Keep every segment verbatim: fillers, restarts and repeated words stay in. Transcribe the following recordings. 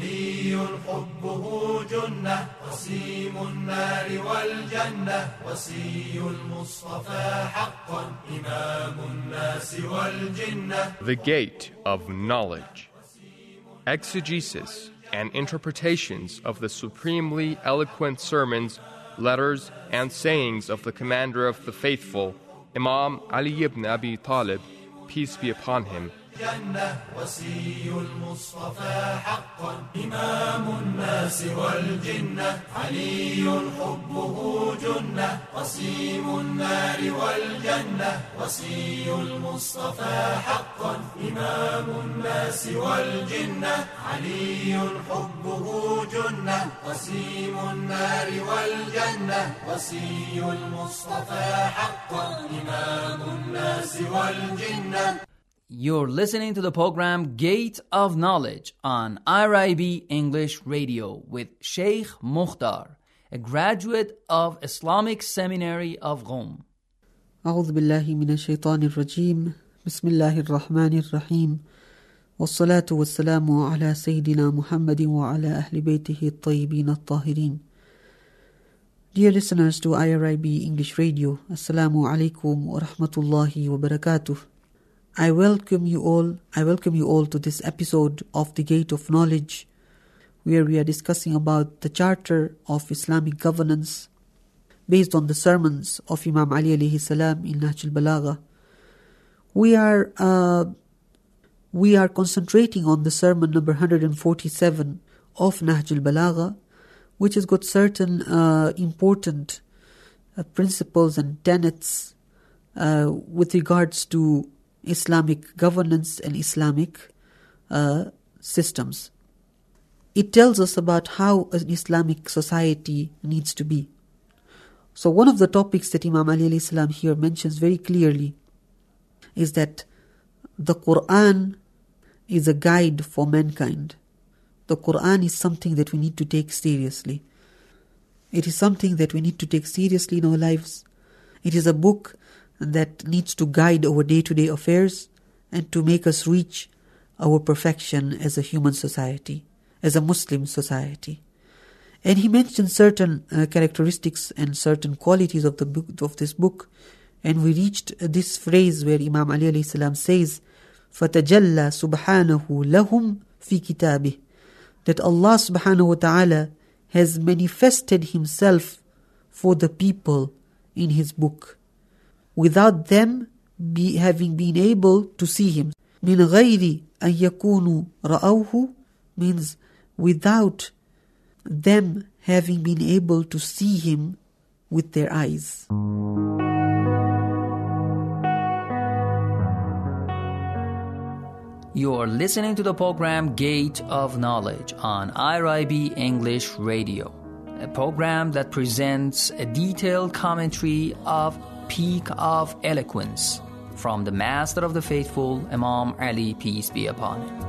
علي حبه جنة قسيم النار والجنة وصي المصطفى حقا إمام الناس والجنة. The Gate of Knowledge. Exegesis and interpretations of the supremely eloquent sermons, letters, and sayings of the Commander of the Faithful, Imam Ali ibn Abi Talib, peace be upon him. جنة وصي المصطفى حقا إمام الناس والجنة علي حبه جنة قسيم النار والجنة وصي المصطفى حقا إمام الناس والجنة علي حبه جنة قسيم النار والجنة وصي المصطفى حقا إمام الناس والجنة. You're listening to the program Gate of Knowledge on I R I B English Radio with Sheikh Mukhtar, a graduate of Islamic Seminary of Qom. أعوذ بالله من الشيطان الرجيم بسم الله الرحمن الرحيم والصلاة والسلام على سيدنا محمد وعلى أهل بيته الطيبين الطاهرين. Dear listeners to I R I B English Radio, Assalamu alaikum wa rahmatullahi wa barakatuh. I welcome you all. I welcome you all to this episode of The Gate of Knowledge, where we are discussing about the Charter of Islamic Governance based on the sermons of Imam Ali alayhi salam in Nahj al-Balagha. We are uh, we are concentrating on the sermon number one hundred forty-seven of Nahj al-Balagha, which has got certain uh, important uh, principles and tenets uh, with regards to Islamic governance and Islamic uh, systems. It tells us about how an Islamic society needs to be. So one of the topics that Imam Ali alayhi salam here mentions very clearly is that the Quran is a guide for mankind. The Quran is something that we need to take seriously. It is something that we need to take seriously in our lives. It is a book that needs to guide our day-to-day affairs and to make us reach our perfection as a human society, as a Muslim society. And he mentioned certain uh, characteristics and certain qualities of the book, of this book, and we reached this phrase where Imam Ali alayhi salam says, فَتَجَلَّى سُبْحَانَهُ لَهُمْ فِي كِتَابِهِ, that Allah subhanahu wa ta'ala has manifested Himself for the people in His book, without them be having been able to see Him. مِنْ غَيْرِ أَنْ يَكُونُوا رَأَوْهُ means without them having been able to see Him with their eyes. You are listening to the program Gate of Knowledge on I R I B English Radio, a program that presents a detailed commentary of Peak of Eloquence from the Master of the Faithful, Imam Ali, peace be upon him.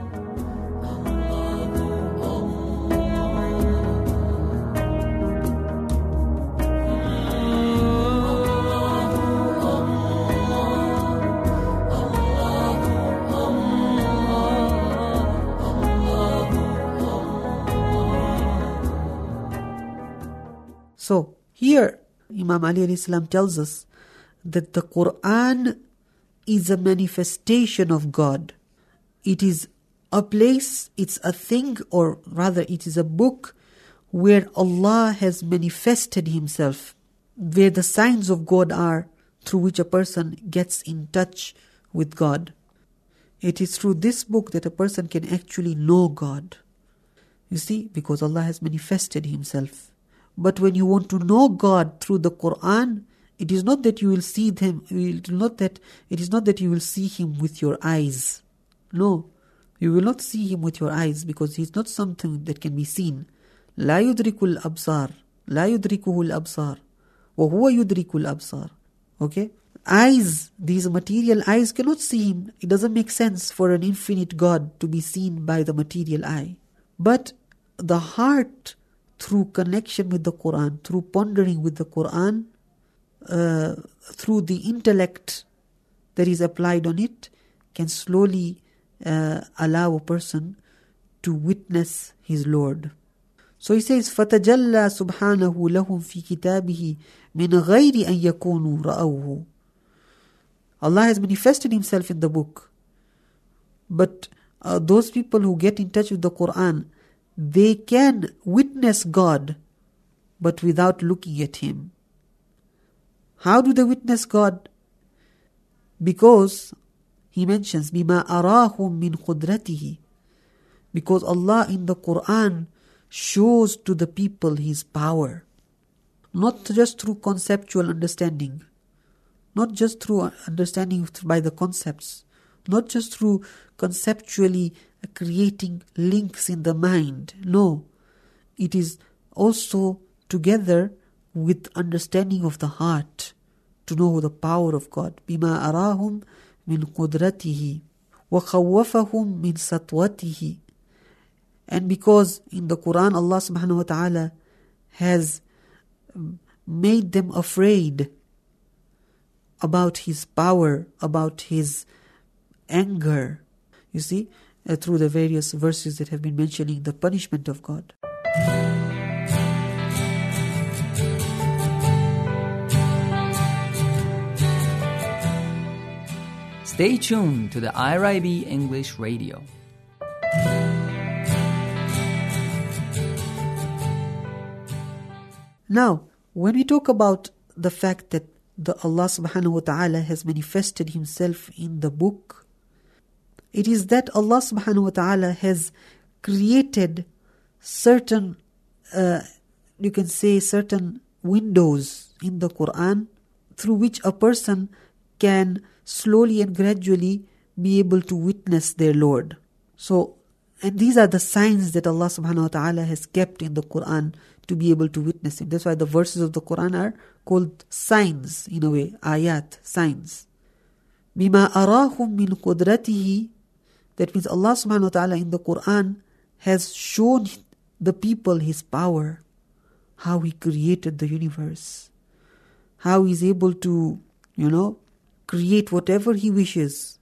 So here Imam Ali alayhi salam tells us that the Quran is a manifestation of God. It is a place, it's a thing, or rather it is a book where Allah has manifested Himself, where the signs of God are through which a person gets in touch with God. It is through this book that a person can actually know God. You see, because Allah has manifested Himself. But when you want to know God through the Quran, it is not that you will see them. It is not that it is not that you will see Him with your eyes. No, you will not see Him with your eyes because He is not something that can be seen. لا يدرك الأبصار, لا يدركه الأبصار, وهو يدرك الأبصار. Okay, eyes, these material eyes cannot see Him. It doesn't make sense for an infinite God to be seen by the material eye. But the heart, through connection with the Quran, through pondering with the Quran, uh, through the intellect that is applied on it, can slowly uh, allow a person to witness his Lord. So he says, فَتَجَلَّى سُبْحَانَهُ لَهُمْ فِي كِتَابِهِ مِنْ غَيْرِ أَنْ يَكُونُوا رَأَوْهُ. Allah has manifested himself in the book. But uh, those people who get in touch with the Quran, they can witness God, but without looking at him. How do they witness God? Because he mentions, بِمَا أَرَاهُمْ مِنْ قُدْرَتِهِ. Because Allah in the Quran shows to the people his power. Not just through conceptual understanding. Not just through understanding by the concepts. Not just through conceptually creating links in the mind. No. It is also together with understanding of the heart to know the power of God. بِمَا أَرَاهُمْ مِنْ قُدْرَتِهِ وَخَوَّفَهُمْ مِنْ سَطْوَتِهِ. And because in the Quran Allah subhanahu wa ta'ala has made them afraid about his power, about his anger. You see, uh, through the various verses that have been mentioning the punishment of God. Stay tuned to the I R I B English Radio. Now, when we talk about the fact that the Allah subhanahu wa ta'ala has manifested himself in the book, it is that Allah subhanahu wa ta'ala has created certain, uh, you can say certain windows in the Quran through which a person can slowly and gradually be able to witness their Lord. So, and these are the signs that Allah subhanahu wa ta'ala has kept in the Quran to be able to witness him. That's why the verses of the Quran are called signs in a way, ayat, signs. بِمَا أَرَاهُمْ مِنْ قُدْرَتِهِ. That means Allah subhanahu wa ta'ala in the Quran has shown the people his power, how he created the universe, how he's able to, you know, create whatever he wishes,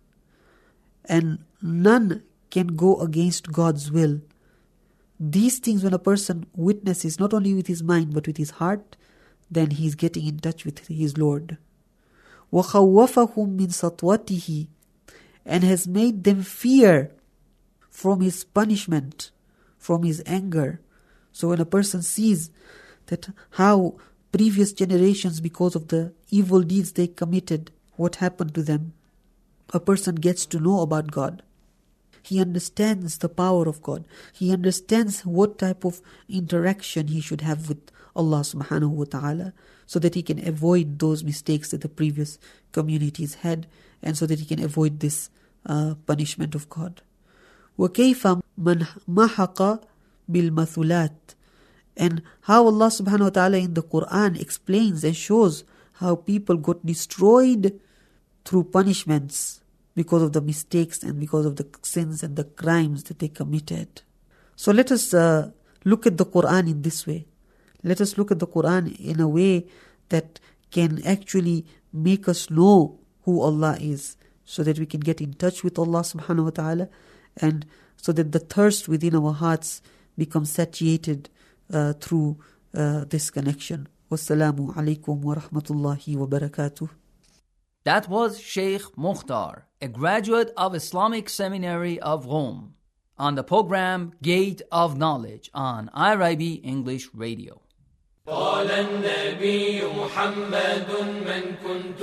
and none can go against God's will. These things, when a person witnesses not only with his mind but with his heart, then he is getting in touch with his Lord. وَخَوَّفَهُمْ مِنْ سَطْوَتِهِ. And has made them fear from his punishment, from his anger. So when a person sees that how previous generations, because of the evil deeds they committed, what happened to them, a person gets to know about God. He understands the power of God. He understands what type of interaction he should have with Allah subhanahu wa ta'ala, so that he can avoid those mistakes that the previous communities had, and so that he can avoid this uh, punishment of God. وَكَيْفَ مَنْ مَحَقَ بِالْمَثُلَاتِ. And how Allah subhanahu wa ta'ala in the Quran explains and shows how people got destroyed through punishments because of the mistakes and because of the sins and the crimes that they committed. So let us uh, look at the Quran in this way. Let us look at the Quran in a way that can actually make us know who Allah is, so that we can get in touch with Allah subhanahu wa ta'ala, and so that the thirst within our hearts becomes satiated uh, through uh, this connection. Wassalamu alaikum wa rahmatullahi wa barakatuh. That was Sheikh Mukhtar, a graduate of Islamic Seminary of Rome, on the program Gate of Knowledge on I R I B English Radio. قال النبي محمد من كنت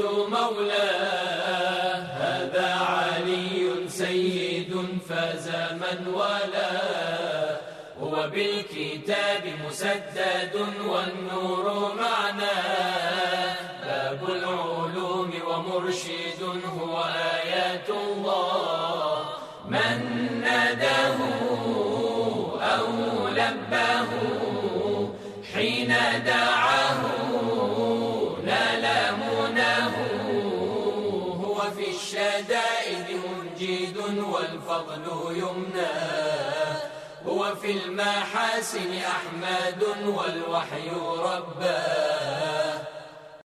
مولاه هذا علي سيد فاز من والاه هو بالكتاب مسدد والنور معناه باب العلوم ومرشد هو آيات الله من ناداه أو لباه حين دعاه نال مناه هو في الشدائد منجد والفضل يمناه هو في المحاسن أحمد والوحي رباه